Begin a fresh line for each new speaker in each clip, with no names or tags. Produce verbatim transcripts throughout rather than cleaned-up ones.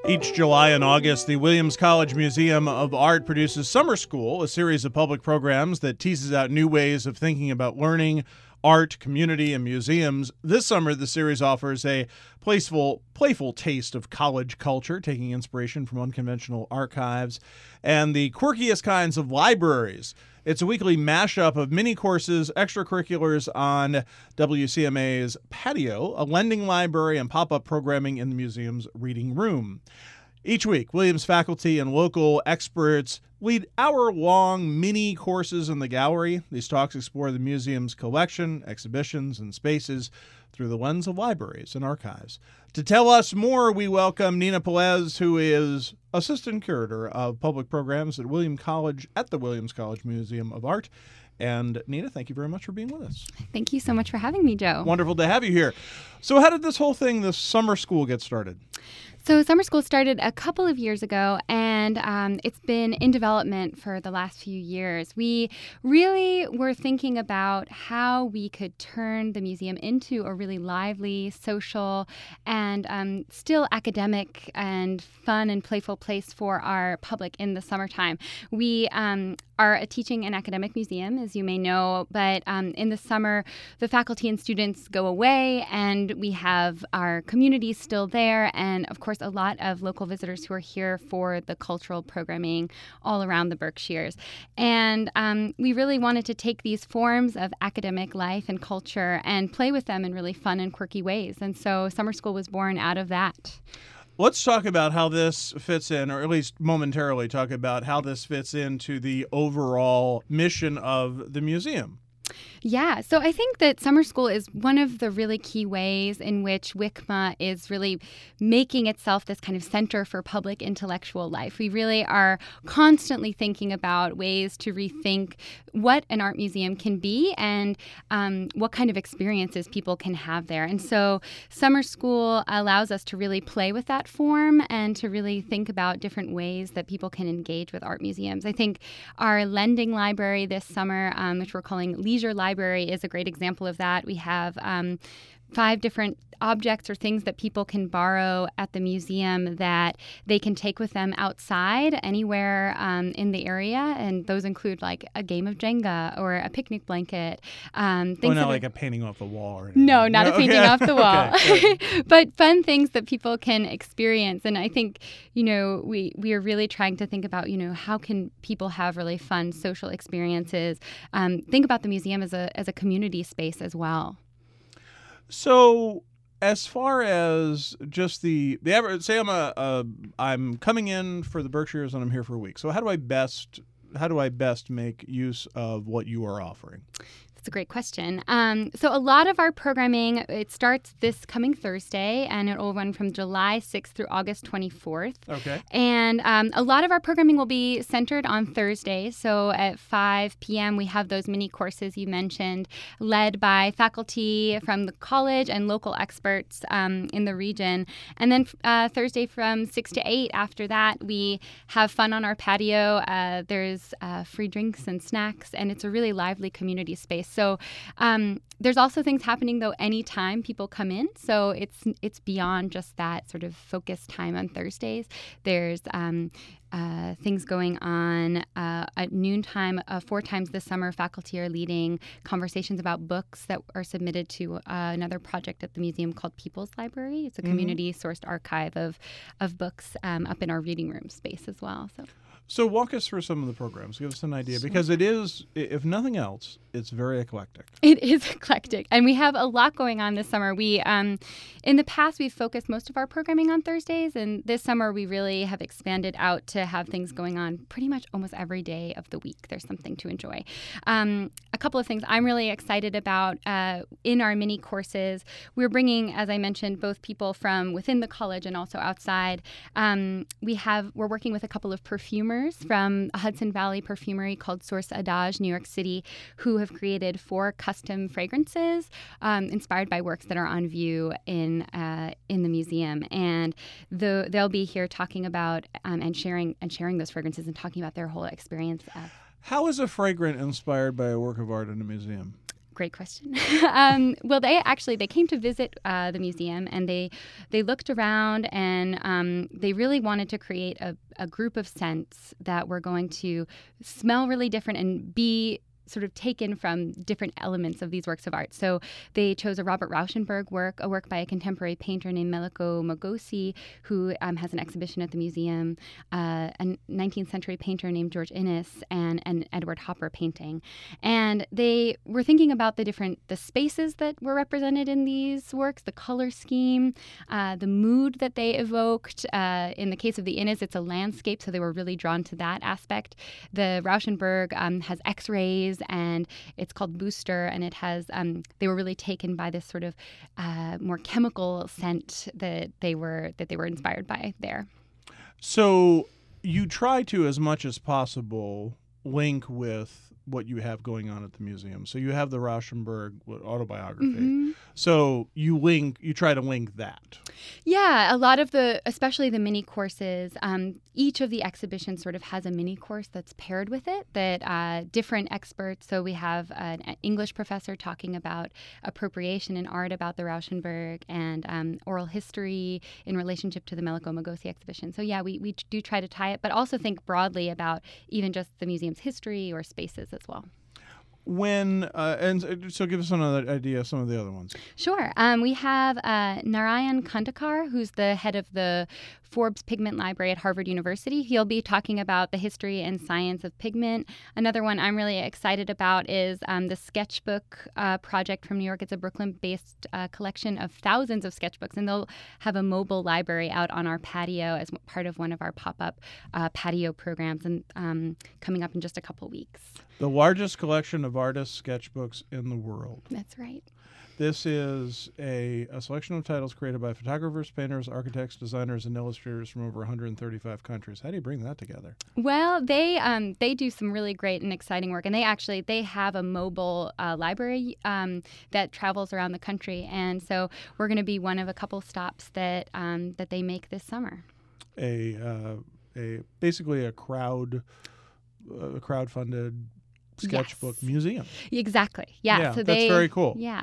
Each July and August, the Williams College Museum of Art produces Summer School, a series of public programs that teases out new ways of thinking about learning, art, community, and museums. This summer, the series offers a playful, playful taste of college culture, taking inspiration from unconventional archives and the quirkiest kinds of libraries. It's a weekly mashup of mini courses, extracurriculars on W C M A's patio, a lending library, and pop-up programming in the museum's reading room. Each week, Williams faculty and local experts lead hour-long mini courses in the gallery. These talks explore the museum's collection, exhibitions, and spaces through the lens of libraries and archives. To tell us more, we welcome Nina Pelez, who is Assistant Curator of Public Programs at Williams College at the Williams College Museum of Art. And Nina, thank you very much for being with us.
Thank you so much for having me, Joe.
Wonderful to have you here. So how did this whole thing, this summer school, get started?
So summer school started a couple of years ago, and um, it's been in development for the last few years. We really were thinking about how we could turn the museum into a really lively, social, and um, still academic and fun and playful place for our public in the summertime. We um, are a teaching and academic museum, as you may know, but um, in the summer, the faculty and students go away, and we have our community still there, and of course, a lot of local visitors who are here for the cultural programming all around the Berkshires. And um, we really wanted to take these forms of academic life and culture and play with them in really fun and quirky ways. And so summer school was born out of that.
Let's talk about how this fits in, or at least momentarily talk about how this fits into the overall mission of the museum.
Yeah, so I think that summer school is one of the really key ways in which W C M A is really making itself this kind of center for public intellectual life. We really are constantly thinking about ways to rethink what an art museum can be and um, what kind of experiences people can have there. And so summer school allows us to really play with that form and to really think about different ways that people can engage with art museums. I think our lending library this summer, um, which we're calling Leisure Library, is a great example of that. We have um, five different objects or things that people can borrow at the museum that they can take with them outside anywhere um, in the area. And those include like a game of Jenga or a picnic blanket. Um, things
oh, not
that
like
are,
a painting off the wall or anything.
No, not
no,
a painting
okay.
off the wall.
okay.
But fun things that people can experience. And I think, you know, we, we are really trying to think about, you know, how can people have really fun social experiences? Um, think about the museum as a as a community space as well.
So, as far as just the the average, say I'm a, a I'm coming in for the Berkshires and I'm here for a week. So how do I best how do I best make use of what you are offering?
That's a great question. Um, so a lot of our programming, it starts this coming Thursday, and it will run from July sixth through August twenty-fourth.
Okay.
And um, a lot of our programming will be centered on Thursdays. So at five p.m., we have those mini courses you mentioned, led by faculty from the college and local experts um, in the region. And then uh, Thursday from six to eight, after that, we have fun on our patio. Uh, there's uh, free drinks and snacks, and it's a really lively community space. So um, there's also things happening, though, anytime people come in. So it's it's beyond just that sort of focused time on Thursdays. There's um, uh, things going on uh, at noontime. Uh, four times this summer, faculty are leading conversations about books that are submitted to uh, another project at the museum called People's Library. It's a mm-hmm. community-sourced archive of, of books um, up in our reading room space as well. So.
So walk us through some of the programs. Give us an idea, because it is, if nothing else, it's very eclectic.
It is eclectic, and we have a lot going on this summer. We, um, in the past, we've focused most of our programming on Thursdays, and this summer we really have expanded out to have things going on pretty much almost every day of the week. There's something to enjoy. Um, a couple of things I'm really excited about uh, in our mini courses. We're bringing, as I mentioned, both people from within the college and also outside. Um, we have we're working with a couple of perfumers from a Hudson Valley perfumery called Source Adage, New York City, who have created four custom fragrances um, inspired by works that are on view in uh, in the museum. And the, they'll be here talking about um, and sharing and sharing those fragrances and talking about their whole experience. Of
How is a fragrant inspired by a work of art in a museum?
Great question. um, well, they actually they came to visit uh, the museum, and they they looked around, and um, they really wanted to create a, a group of scents that were going to smell really different and be sort of taken from different elements of these works of art. So they chose a Robert Rauschenberg work, a work by a contemporary painter named Meliko Mogosi, who um, has an exhibition at the museum, uh, a nineteenth century painter named George Inness, and an Edward Hopper painting. And they were thinking about the different, the spaces that were represented in these works, the color scheme, uh, the mood that they evoked. Uh, in the case of the Inness, it's a landscape, so they were really drawn to that aspect. The Rauschenberg um, has X-rays, and it's called Booster, and it has um, they were really taken by this sort of uh, more chemical scent that they were that they were inspired by there.
So you try to, as much as possible, link with what you have going on at the museum. So you have the Rauschenberg autobiography.
Mm-hmm.
So you link, you try to link that.
Yeah, a lot of the, especially the mini courses, um, each of the exhibitions sort of has a mini course that's paired with it, that uh, different experts, so we have an English professor talking about appropriation in art about the Rauschenberg, and um, oral history in relationship to the Meliko Mogosi exhibition. So yeah, we, we do try to tie it, but also think broadly about even just the museum's history or spaces as well.
When uh, and so give us another idea of some of the other ones.
Sure. Um, we have uh, Narayan Kandakar, who's the head of the Forbes Pigment Library at Harvard University. He'll be talking about the history and science of pigment. Another one I'm really excited about is um, the Sketchbook uh, Project from New York. It's a Brooklyn-based uh, collection of thousands of sketchbooks, and they'll have a mobile library out on our patio as part of one of our pop-up uh, patio programs, and um, coming up in just a couple weeks.
The largest collection of artists' sketchbooks in the world.
That's right.
This is a, a selection of titles created by photographers, painters, architects, designers, and illustrators from over one hundred thirty-five countries. How do you bring that together?
Well, they um, they do some really great and exciting work, and they actually they have a mobile uh, library um, that travels around the country, and so we're going to be one of a couple stops that um, that they make this summer.
A uh, a basically a crowd uh, crowd-funded sketchbook
yes.
museum.
Exactly. Yeah.
Yeah,
so
that's
they,
very cool.
Yeah.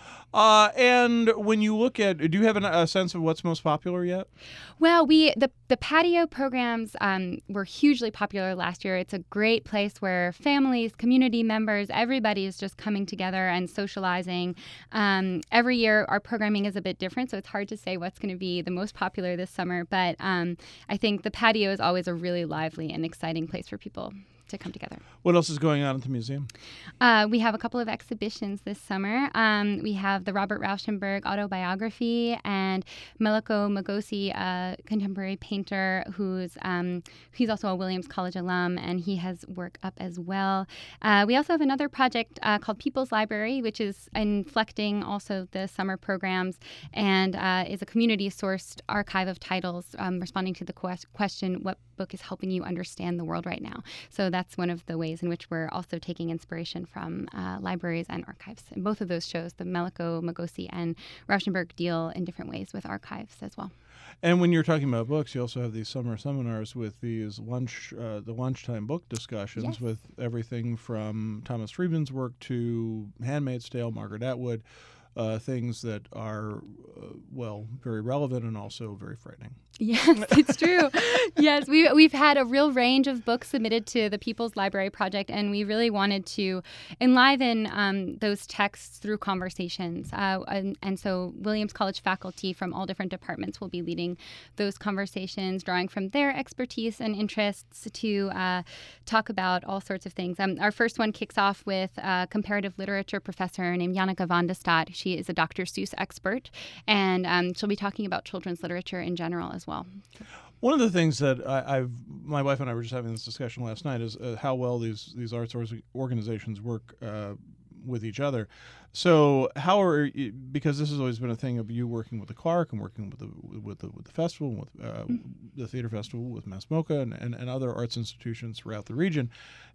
Uh, and when you look at, do you have an, a sense of what's most popular yet?
Well, we the the patio programs um, were hugely popular last year. It's a great place where families, community members, everybody is just coming together and socializing. Um, every year, our programming is a bit different, so it's hard to say what's going to be the most popular this summer. But um, I think the patio is always a really lively and exciting place for people to come together.
What else is going on at the museum?
Uh, we have a couple of exhibitions this summer. Um, we have the Robert Rauschenberg autobiography, and Meliko Mogosi, a contemporary painter who's um, he's also a Williams College alum, and he has work up as well. Uh, we also have another project uh, called People's Library, which is inflecting also the summer programs, and uh, is a community-sourced archive of titles um, responding to the quest- question, what book is helping you understand the world right now? So that's one of the ways in which we're also taking inspiration from uh, libraries and archives. And both of those shows, the Meliko Mogosi and Rauschenberg, deal in different ways with archives as well.
And when you're talking about books, you also have these summer seminars with these lunch, uh, the lunchtime book discussions
Yes.
with everything from Thomas Friedman's work to Handmaid's Tale, Margaret Atwood, uh, things that are, uh, well, very relevant and also very frightening.
Yes, it's true. Yes, we, we've had a real range of books submitted to the People's Library Project, and we really wanted to enliven um, those texts through conversations. Uh, and, and so Williams College faculty from all different departments will be leading those conversations, drawing from their expertise and interests to uh, talk about all sorts of things. Um, our first one kicks off with a comparative literature professor named Janneke van de Stad. She is a Doctor Seuss expert, and um, she'll be talking about children's literature in general as well.
One of the things that I, I've, my wife and I were just having this discussion last night is uh, how well these these arts or- organizations work uh, with each other. So how are you, because this has always been a thing of you working with the Clark and working with the with the, with the festival, with uh, mm-hmm. the theater festival, with Mass MoCA and, and, and other arts institutions throughout the region,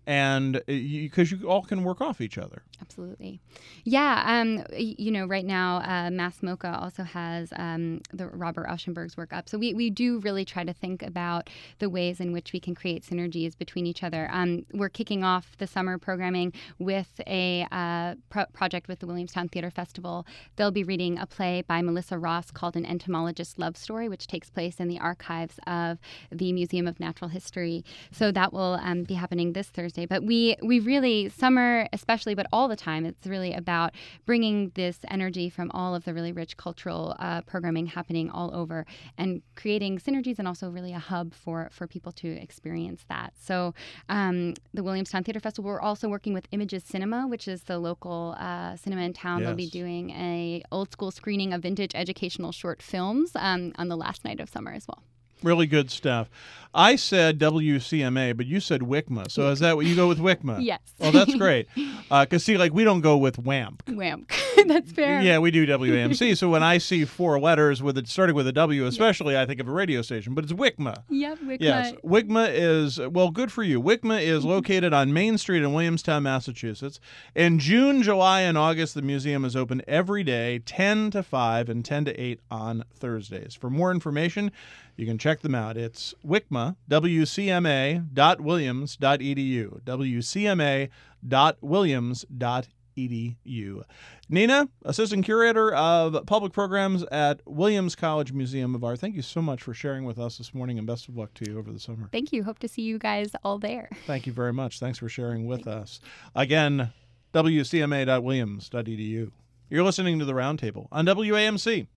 and because you, you all can work off each other.
Absolutely, yeah. Um, you know, right now uh, Mass MoCA also has um, the Robert Rauschenberg's work up, so we we do really try to think about the ways in which we can create synergies between each other. Um, we're kicking off the summer programming with a uh, pro- project with the Williamstown Theater Festival. They'll be reading a play by Melissa Ross called An Entomologist's Love Story, which takes place in the archives of the Museum of Natural History. So that will um, be happening this Thursday. But we, we really, summer especially, but all the time, it's really about bringing this energy from all of the really rich cultural uh, programming happening all over and creating synergies and also really a hub for, for people to experience that. So um, the Williamstown Theater Festival, we're also working with Images Cinema, which is the local uh, cinema in town.
Yes.
They'll be doing a old school screening of vintage educational short films um, on the last night of summer as well.
Really good stuff. I said W C M A, but you said W C M A. So is that what you go with W C M A?
Yes.
Oh, that's great. Because, uh, see, like, we don't go with W A M C.
W A M C. That's fair.
Yeah, we do W A M C. So when I see four letters with it starting with a W, especially, yes. I think of a radio station, but it's W C M A.
Yep, W C M A.
Yes, W C M A is, well, good for you. W C M A is located on Main Street in Williamstown, Massachusetts. In June, July, and August, the museum is open every day, ten to five and ten to eight on Thursdays. For more information, you can check them out. It's W C M A, W C M A dot williams dot e d u, W C M A dot williams dot e d u. Nina, Assistant Curator of Public Programs at Williams College Museum of Art, thank you so much for sharing with us this morning, and best of luck to you over the summer.
Thank you. Hope to see you guys all there.
Thank you very much. Thanks for sharing with Thank us. Again, W C M A dot williams dot e d u. You're listening to The Roundtable on W A M C.